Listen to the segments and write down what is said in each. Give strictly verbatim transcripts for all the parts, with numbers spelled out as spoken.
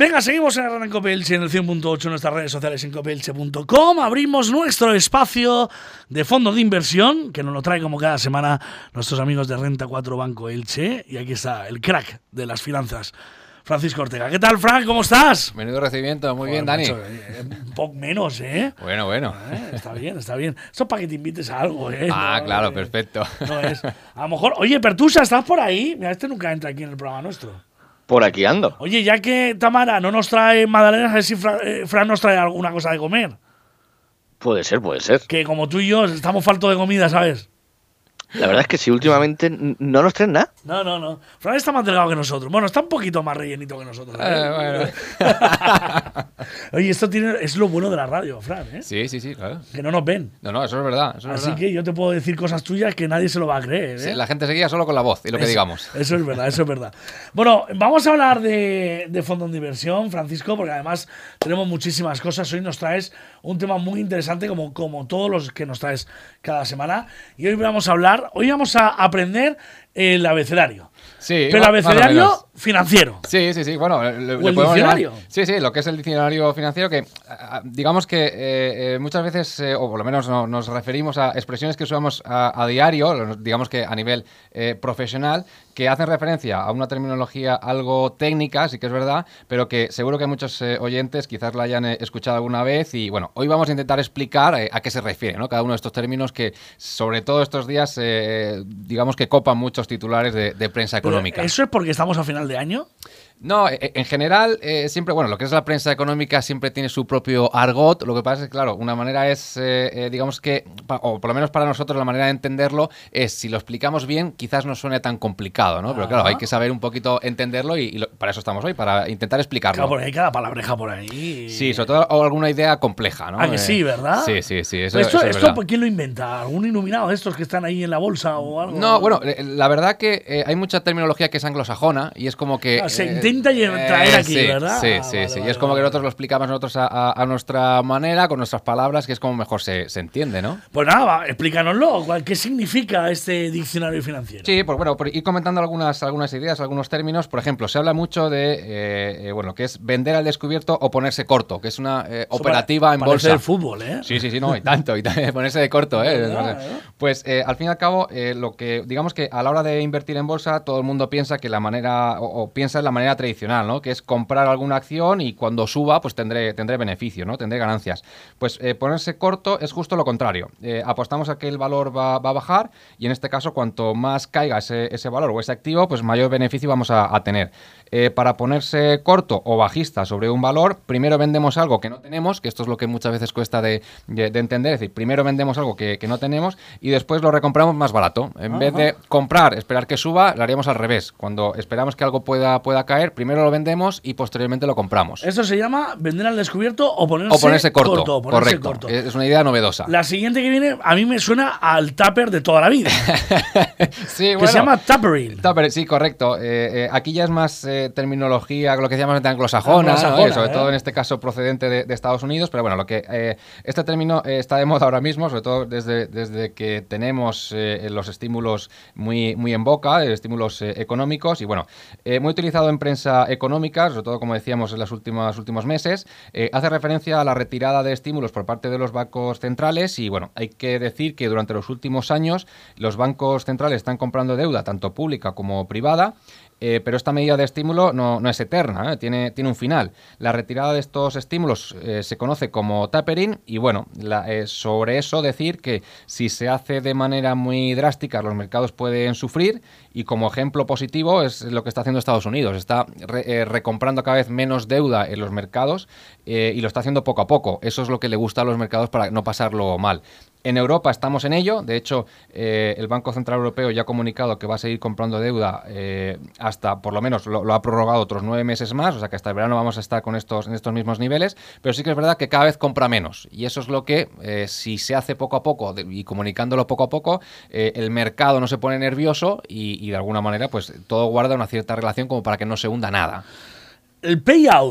Venga, seguimos en Radio Cope Elche en el cien punto ocho, en nuestras redes sociales en cope elche punto com. Abrimos nuestro espacio de fondo de inversión, que nos lo trae como cada semana nuestros amigos de Renta cuatro Banco Elche. Y aquí está el crack de las finanzas, Francisco Ortega. ¿Qué tal, Frank? ¿Cómo estás? Menudo recibimiento, muy Joder, bien, Dani. macho, eh, un poco menos, ¿eh? Bueno, bueno. ¿Eh? Está bien, está bien. Eso es para que te invites a algo, ¿eh? Ah, no, claro, eh, perfecto. No es. A lo mejor, oye, Pertusa, ¿estás por ahí? Mira, este nunca entra aquí en el programa nuestro. Por aquí ando. Oye, ya que Tamara no nos trae magdalenas, a ver si Fra, eh, Fran nos trae alguna cosa de comer. Puede ser, puede ser. Que como tú y yo estamos faltos de comida, ¿sabes? La verdad es que sí, últimamente n- no nos traen nada. No, no, no. Fran está más delgado que nosotros. Bueno, está un poquito más rellenito que nosotros. ¿eh? Eh, bueno. Oye, esto tiene, es lo bueno de la radio, Fran, ¿eh? Sí, sí, sí, claro. Que no nos ven. No, no, eso es verdad. Eso es Así verdad. que yo te puedo decir cosas tuyas que nadie se lo va a creer, ¿eh? Sí, la gente se guía solo con la voz y lo que Eso- digamos. Eso es verdad, eso es verdad. Bueno, vamos a hablar de, de fondos de inversión, Francisco, porque además tenemos muchísimas cosas. Hoy nos traes un tema muy interesante, como, como todos los que nos traes cada semana. Y hoy vamos a hablar, hoy vamos a aprender el abecedario. Sí, Pero el más o abecedario menos. financiero. Sí, sí, sí. Bueno, le, le ¿O el podemos diccionario? llamar- sí, sí, lo que es el diccionario financiero, que ah, digamos que eh, eh, muchas veces, eh, o por lo menos no- nos referimos a expresiones que usamos a, a diario, digamos que a nivel eh, profesional, que hacen referencia a una terminología algo técnica, sí que es verdad, pero que seguro que muchos eh, oyentes quizás la hayan eh, escuchado alguna vez. Y bueno, hoy vamos a intentar explicar eh, a qué se refiere, ¿no? Cada uno de estos términos que, sobre todo estos días, eh, digamos que copan muchos titulares de, de prensa Pero económica. ¿eso es porque estamos a final de año? No, e- en general, eh, siempre, bueno, lo que es la prensa económica siempre tiene su propio argot. Lo que pasa es que, claro, una manera es, eh, eh, digamos que, pa- o por lo menos para nosotros, la manera de entenderlo es, si lo explicamos bien, quizás no suene tan complicado, ¿no? Pero claro, Ajá. hay que saber un poquito entenderlo y, y lo- para eso estamos hoy, para intentar explicarlo. Claro, porque hay cada palabreja por ahí. Sí, sobre todo o alguna idea compleja, ¿no? Ah, que Eh, sí, ¿verdad? Sí, sí, sí, eso, Pero esto, eso es esto verdad. ¿quién lo inventa? ¿Algún iluminado de estos que están ahí en la bolsa o algo? No, bueno, eh, la verdad que eh, hay mucha terminología que es anglosajona y es como que... Ah, se eh, intenta lle- traer aquí, sí, ¿verdad? Sí, Ah, sí, vale, sí. vale, y es como vale. que nosotros lo explicamos nosotros a, a- a nuestra manera, con nuestras palabras, que es como mejor se, se entiende, ¿no? Pues nada, va, explícanoslo. ¿cuál- ¿Qué significa este diccionario financiero? Sí, pues bueno, por ir comentando algunas, algunas ideas, algunos términos. Por ejemplo, se habla mucho de, eh, eh, bueno, que es vender al descubierto o ponerse corto, que es una eh, Eso operativa para- en parece bolsa. del fútbol, ¿eh? Sí, sí, sí, no, y tanto, y tanto, ponerse de corto, ¿eh? ¿Verdad, No sé. eh? Pues eh, al fin y al cabo, eh, lo que, digamos que a la hora de invertir en bolsa, todo el mundo piensa que la manera, o, o piensa en la manera tradicional, ¿no? Que es comprar alguna acción y cuando suba, pues tendré, tendré beneficio, ¿no? Tendré ganancias. Pues eh, ponerse corto es justo lo contrario. Eh, apostamos a que el valor va, va a bajar y en este caso, cuanto más caiga ese, ese valor o ese activo, pues mayor beneficio vamos a, a tener. Eh, para ponerse corto o bajista sobre un valor, primero vendemos algo que no tenemos, que esto es lo que muchas veces cuesta de, de- de entender, es decir, primero vendemos algo que, que no tenemos y después lo recompramos más barato. En Ajá. vez de comprar, esperar que suba, lo haríamos al revés. Cuando esperamos que algo pueda, pueda caer, primero lo vendemos y posteriormente lo compramos. Esto se llama vender al descubierto o ponerse, O ponerse corto, ponerse correcto. corto. Es una idea novedosa. La siguiente que viene, a mí me suena al tupper de toda la vida. Sí, que se llama tuppering. Tupper, sí, correcto. Eh, eh, aquí ya es más eh, terminología, lo que decíamos de anglosajona, Anglosajona, ¿no? sobre ¿eh? todo en este caso procedente de, de Estados Unidos, pero bueno, lo que eh, este término eh, está de moda ahora mismo, sobre todo desde, desde que tenemos eh, los estímulos muy, muy en boca, eh, estímulos eh, económicos, y bueno, eh, muy utilizado en prensa económica, sobre todo como decíamos en los últimos, últimos meses, eh, hace referencia a la retirada de estímulos por parte de los bancos centrales y bueno, hay que decir que durante los últimos años los bancos centrales están comprando deuda, tanto pública como privada. Eh, pero esta medida de estímulo no, no es eterna, ¿eh? tiene, tiene un final. La retirada de estos estímulos eh, se conoce como tapering y bueno, la, eh, sobre eso decir que si se hace de manera muy drástica los mercados pueden sufrir y como ejemplo positivo es lo que está haciendo Estados Unidos. Está re, eh, recomprando cada vez menos deuda en los mercados eh, y lo está haciendo poco a poco. Eso es lo que le gusta a los mercados para no pasarlo mal. En Europa estamos en ello, de hecho eh, el Banco Central Europeo ya ha comunicado que va a seguir comprando deuda eh, hasta, por lo menos lo, lo ha prorrogado otros nueve meses más, o sea que hasta el verano vamos a estar con estos, en estos mismos niveles, pero sí que es verdad que cada vez compra menos y eso es lo que, eh, si se hace poco a poco de, y comunicándolo poco a poco, eh, el mercado no se pone nervioso y, y de alguna manera pues todo guarda una cierta relación como para que no se hunda nada. El payout.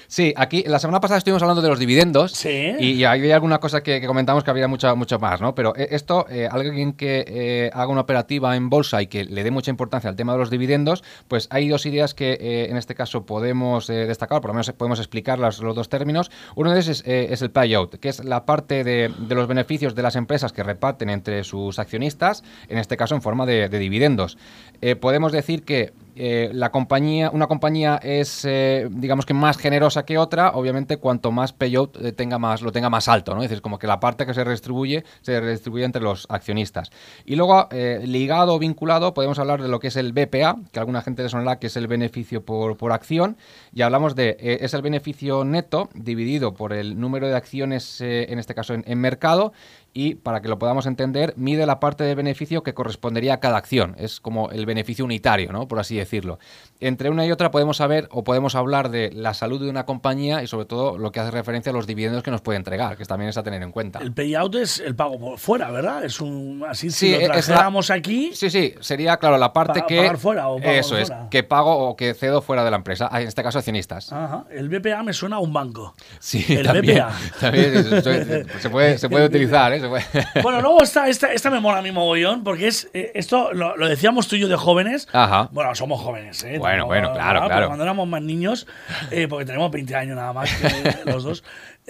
Sí, aquí la semana pasada estuvimos hablando de los dividendos sí. y, y hay alguna cosa que, que comentamos que habría mucho, mucho más, ¿no? Pero esto, eh, alguien que eh, haga una operativa en bolsa y que le dé mucha importancia al tema de los dividendos, pues hay dos ideas que eh, en este caso podemos eh, destacar, por lo menos podemos explicar los, los dos términos. Uno de ellos es, eh, es el payout, que es la parte de, de los beneficios de las empresas que reparten entre sus accionistas, en este caso en forma de, de dividendos. Eh, podemos decir que Eh, la compañía, una compañía es, eh, digamos que más generosa que otra, obviamente cuanto más payout eh, tenga más, lo tenga más alto, ¿no? Es decir, como que la parte que se redistribuye, se redistribuye entre los accionistas. Y luego, eh, ligado o vinculado, podemos hablar de lo que es el B P A, que a alguna gente le sonará que es el beneficio por, por acción, y hablamos de, eh, es el beneficio neto dividido por el número de acciones, eh, en este caso en, en mercado, y para que lo podamos entender, mide la parte de beneficio que correspondería a cada acción. Es como el beneficio unitario, ¿no? Por así decirlo. Entre una y otra podemos saber o podemos hablar de la salud de una compañía y sobre todo lo que hace referencia a los dividendos que nos puede entregar, que también es a tener en cuenta. El payout es el pago por fuera, ¿verdad? Es un así sí, si lo trajéramos la, aquí. Sí, sí, sería claro la parte pa, que pagar fuera o pago eso es, fuera. que pago o que cedo fuera de la empresa, en este caso accionistas. Ajá. El B P A me suena a un banco. Sí, el también, B P A. También se puede, se puede utilizar, ¿eh? Se puede. Bueno, luego esta, esta, esta me mola a mi mogollón, porque es eh, esto lo, lo decíamos tú y yo de jóvenes. Ajá. Bueno, somos jóvenes, ¿eh? Bueno, no, bueno, claro, no, claro. Cuando éramos más niños, eh, porque tenemos veinte años nada más que los dos,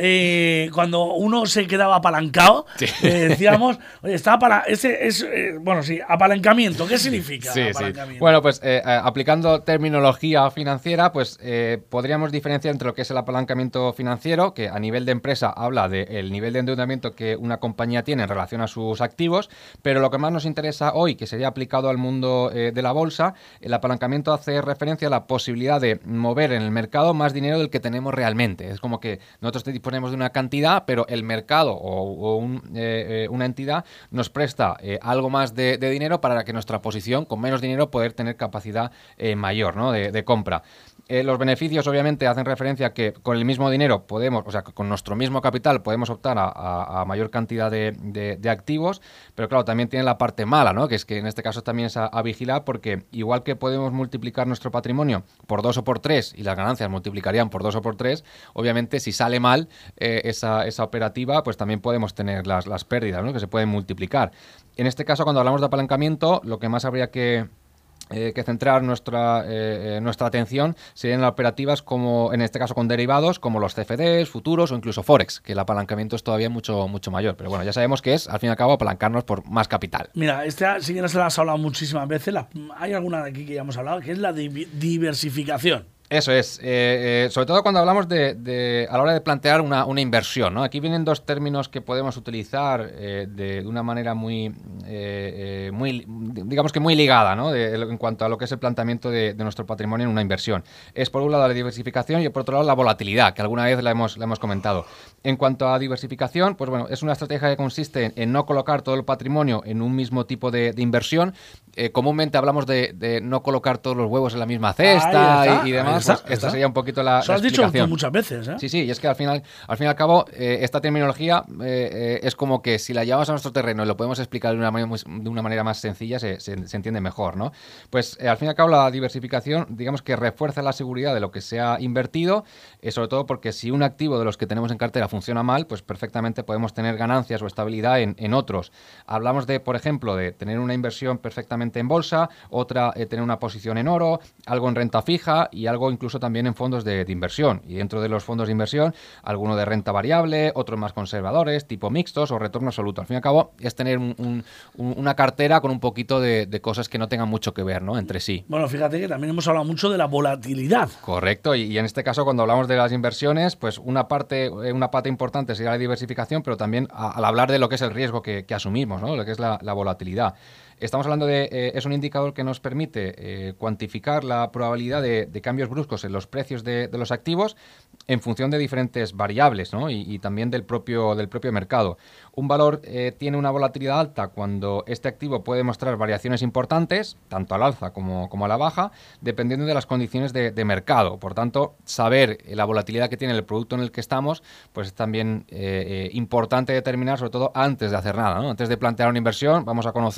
eh, cuando uno se quedaba apalancado, sí. eh, decíamos, oye, está para ese es eh, bueno, sí, apalancamiento. ¿Qué significa sí, apalancamiento? Sí. Bueno, pues eh, aplicando terminología financiera, pues eh, podríamos diferenciar entre lo que es el apalancamiento financiero, que a nivel de empresa habla del nivel de endeudamiento que una compañía tiene en relación a sus activos, pero lo que más nos interesa hoy, que sería aplicado al mundo eh, de la bolsa, el apalancamiento hace referencia a la posibilidad de mover en el mercado más dinero del que tenemos realmente. Es como que nosotros disponemos de una cantidad, pero el mercado o, o un, eh, una entidad nos presta eh, algo más de, de dinero para que nuestra posición, con menos dinero, poder tener capacidad eh, mayor, ¿no? de, de compra. Eh, los beneficios obviamente hacen referencia a que con el mismo dinero podemos, o sea, con nuestro mismo capital podemos optar a, a, a mayor cantidad de, de, de activos, pero claro, también tiene la parte mala, ¿no? Que es que en este caso también es a, a vigilar, porque igual que podemos multiplicar nuestro patrimonio por dos o por tres y las ganancias multiplicarían por dos o por tres, obviamente si sale mal eh, esa, esa operativa, pues también podemos tener las, las pérdidas, ¿no? Que se pueden multiplicar. En este caso, cuando hablamos de apalancamiento, lo que más habría que Eh, que centrar nuestra, eh, nuestra atención serían operativas como, en este caso con derivados, como los C F Ds, futuros o incluso Forex, que el apalancamiento es todavía mucho, mucho mayor. Pero bueno, ya sabemos que es, al fin y al cabo, apalancarnos por más capital. Mira, esta sí que no se la has hablado muchísimas veces. La, hay alguna de aquí que ya hemos hablado, que es la di- diversificación. Eso es, eh, eh, sobre todo cuando hablamos de, de a la hora de plantear una, una inversión, ¿no? Aquí vienen dos términos que podemos utilizar eh, de, de una manera muy, eh, eh, muy, digamos que muy ligada, ¿no? De, en cuanto a lo que es el planteamiento de, de nuestro patrimonio en una inversión. Es por un lado la diversificación y por otro lado la volatilidad, que alguna vez la hemos, la hemos comentado. En cuanto a diversificación, pues bueno, es una estrategia que consiste en, en no colocar todo el patrimonio en un mismo tipo de, de inversión. Eh, comúnmente hablamos de, de no colocar todos los huevos en la misma cesta y, y demás. Pues esta sería un poquito la, Eso la has dicho tú muchas veces, ¿eh? Sí, sí, y es que al final, al fin y al cabo, eh, esta terminología eh, eh, es como que si la llevamos a nuestro terreno y lo podemos explicar de una manera, muy, de una manera más sencilla, se, se, se entiende mejor, ¿no? Pues eh, al fin y al cabo la diversificación, digamos que refuerza la seguridad de lo que se ha invertido, eh, sobre todo porque si un activo de los que tenemos en cartera funciona mal, pues perfectamente podemos tener ganancias o estabilidad en, en otros. Hablamos de, por ejemplo, de tener una inversión perfectamente en bolsa, otra eh, tener una posición en oro, algo en renta fija y algo incluso también en fondos de, de inversión. Y dentro de los fondos de inversión, alguno de renta variable, otros más conservadores, tipo mixtos o retorno absoluto. Al fin y al cabo, es tener un, un, una cartera con un poquito de, de cosas que no tengan mucho que ver, ¿no? Entre sí. Bueno, fíjate que también hemos hablado mucho de la volatilidad. Correcto. Y, y en este caso, cuando hablamos de las inversiones, pues una parte, una parte importante sería la diversificación, pero también a, al hablar de lo que es el riesgo que, que asumimos, ¿no? Lo que es la, la volatilidad. Estamos hablando de, eh, es un indicador que nos permite eh, cuantificar la probabilidad de, de cambios bruscos en los precios de, de los activos en función de diferentes variables, ¿no? y, y también del propio, del propio mercado. Un valor eh, tiene una volatilidad alta cuando este activo puede mostrar variaciones importantes, tanto al alza como, como a la baja, dependiendo de las condiciones de, de mercado. Por tanto, saber la volatilidad que tiene el producto en el que estamos, pues es también eh, eh, importante determinar, sobre todo antes de hacer nada, ¿no? Antes de plantear una inversión, vamos a conocer eh,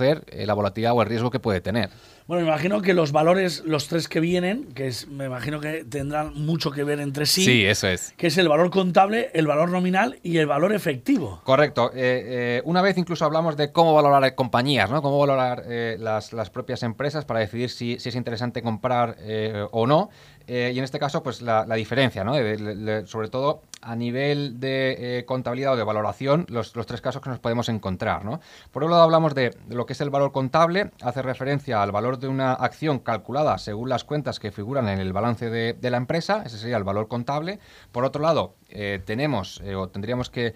la volatilidad o el riesgo que puede tener. Bueno, me imagino que los valores, los tres que vienen, que es, me imagino que tendrán mucho que ver entre sí. Sí, eso es. Que es el valor contable, el valor nominal y el valor efectivo. Correcto. Eh, eh, una vez incluso hablamos de cómo valorar compañías, ¿no? Cómo valorar eh, las, las propias empresas para decidir si, si es interesante comprar eh, o no. Eh, y en este caso, pues la, la diferencia, ¿no? De, de, de, sobre todo a nivel de eh, contabilidad o de valoración, los, los tres casos que nos podemos encontrar, ¿no? Por un lado hablamos de, de lo que es el valor contable, hace referencia al valor de una acción calculada según las cuentas que figuran en el balance de, de la empresa, ese sería el valor contable. Por otro lado, eh, tenemos eh, o tendríamos que eh,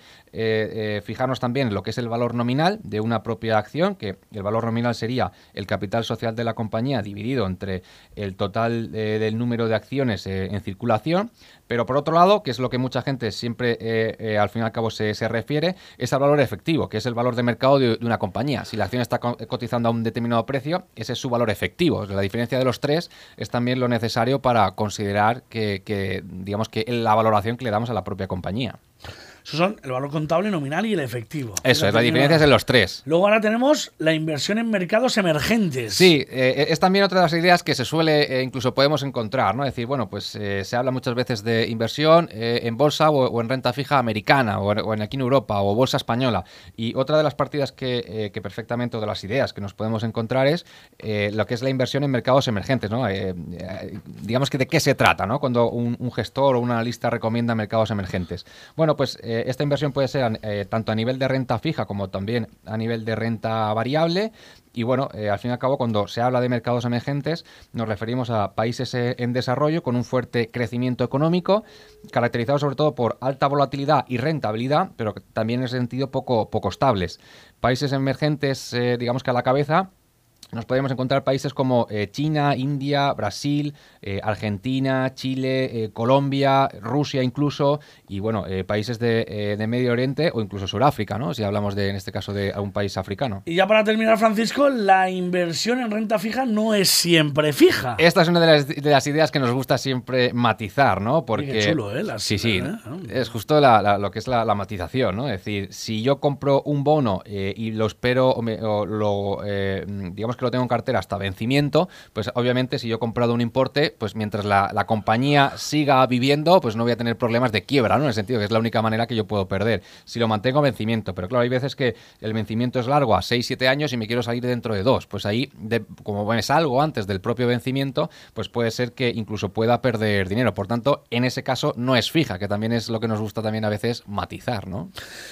eh, fijarnos también en lo que es el valor nominal de una propia acción, que el valor nominal sería el capital social de la compañía dividido entre el total eh, del número de acciones eh, en circulación. Pero por otro lado, que es lo que mucha gente siempre eh, eh, al fin y al cabo se, se refiere, es al valor efectivo, que es el valor de mercado de, de una compañía. Si la acción está co- cotizando a un determinado precio, ese es su valor efectivo. La diferencia de los tres es también lo necesario para considerar que, que digamos que la valoración que le damos a la propia compañía. Esos son el valor contable, nominal y el efectivo. Eso es, la diferencia es en los tres. Luego ahora tenemos la inversión en mercados emergentes. Sí, eh, es también otra de las ideas que se suele, eh, incluso podemos encontrar, ¿no? Es decir, bueno, pues eh, se habla muchas veces de inversión eh, en bolsa o, o en renta fija americana o, o en aquí en Europa o bolsa española. Y otra de las partidas que, eh, que perfectamente, o de las ideas que nos podemos encontrar es eh, lo que es la inversión en mercados emergentes, ¿no? Eh, eh, digamos que de qué se trata, ¿no? Cuando un, un gestor o un analista recomienda mercados emergentes. Bueno, pues eh, esta inversión puede ser eh, tanto a nivel de renta fija como también a nivel de renta variable. Y bueno, eh, al fin y al cabo, cuando se habla de mercados emergentes, nos referimos a países eh, en desarrollo con un fuerte crecimiento económico, caracterizado sobre todo por alta volatilidad y rentabilidad, pero también en ese sentido poco, poco estables. Países emergentes, eh, digamos que a la cabeza, nos podemos encontrar países como eh, China, India, Brasil, eh, Argentina, Chile, eh, Colombia, Rusia incluso, y bueno, eh, países de, eh, de Medio Oriente o incluso Suráfrica, ¿no? Si hablamos de, en este caso, de un país africano. Y ya para terminar, Francisco, la inversión en renta fija no es siempre fija. Esta es una de las, de las ideas que nos gusta siempre matizar, ¿no? Porque qué chulo, ¿eh? Las, sí, sí, ¿eh? es justo la, la, lo que es la, la matización, ¿no? Es decir, si yo compro un bono eh, y lo espero o, me, o lo, eh, digamos que lo tengo en cartera hasta vencimiento, pues obviamente si yo he comprado un importe, pues mientras la, la compañía siga viviendo, pues no voy a tener problemas de quiebra, ¿no? En el sentido que es la única manera que yo puedo perder. Si lo mantengo a vencimiento, pero claro, hay veces que el vencimiento es largo a seis siete años y me quiero salir dentro de dos, pues ahí, de, como me salgo antes del propio vencimiento, pues puede ser que incluso pueda perder dinero. Por tanto, en ese caso no es fija, que también es lo que nos gusta también a veces matizar, ¿no?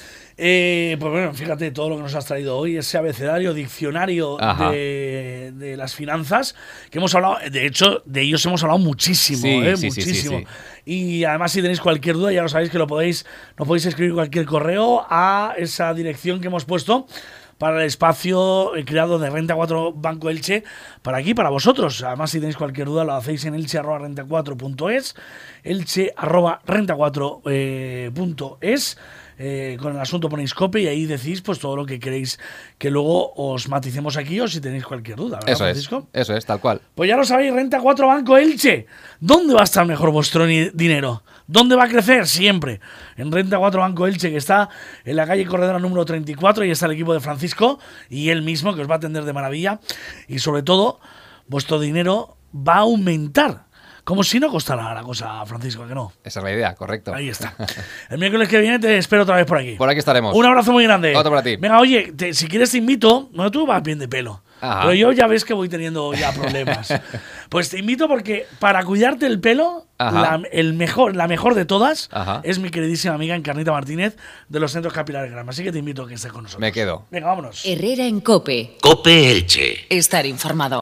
Eh, pues bueno, fíjate todo lo que nos has traído hoy, ese abecedario, diccionario de, de las finanzas, que hemos hablado, de hecho, de ellos hemos hablado muchísimo, sí, eh, sí, muchísimo. Sí, sí, sí. Y además, si tenéis cualquier duda, ya lo sabéis que lo podéis, nos podéis escribir cualquier correo a esa dirección que hemos puesto para el espacio creado de Renta cuatro Banco Elche, para aquí, para vosotros. Además, si tenéis cualquier duda, lo hacéis en elche arroba renta cuatro punto es, elche arroba renta cuatro punto es. Eh, con el asunto ponéis copia y ahí decís pues todo lo que queréis que luego os maticemos aquí o si tenéis cualquier duda, ¿verdad, eso Francisco? Es, eso es, tal cual. Pues ya lo sabéis, Renta cuatro Banco Elche. ¿Dónde va a estar mejor vuestro ni- dinero? ¿Dónde va a crecer? Siempre. En Renta cuatro Banco Elche, que está en la calle Corredora número treinta y cuatro, y está el equipo de Francisco y él mismo, que os va a atender de maravilla. Y sobre todo, vuestro dinero va a aumentar. Como si no costara la cosa, Francisco, ¿que no? Esa es la idea, correcto. Ahí está. El miércoles que viene te espero otra vez por aquí. Por aquí estaremos. Un abrazo muy grande. Otro para ti. Venga, oye, te, si quieres te invito. No, tú vas bien de pelo. Ajá. Pero yo ya ves que voy teniendo ya problemas. Pues te invito porque para cuidarte el pelo, la, el mejor, la mejor de todas Ajá. es mi queridísima amiga Encarnita Martínez de los Centros Capilares Grama. Así que te invito a que estés con nosotros. Me quedo. Venga, vámonos. Herrera en COPE. COPE Elche. Estar informado.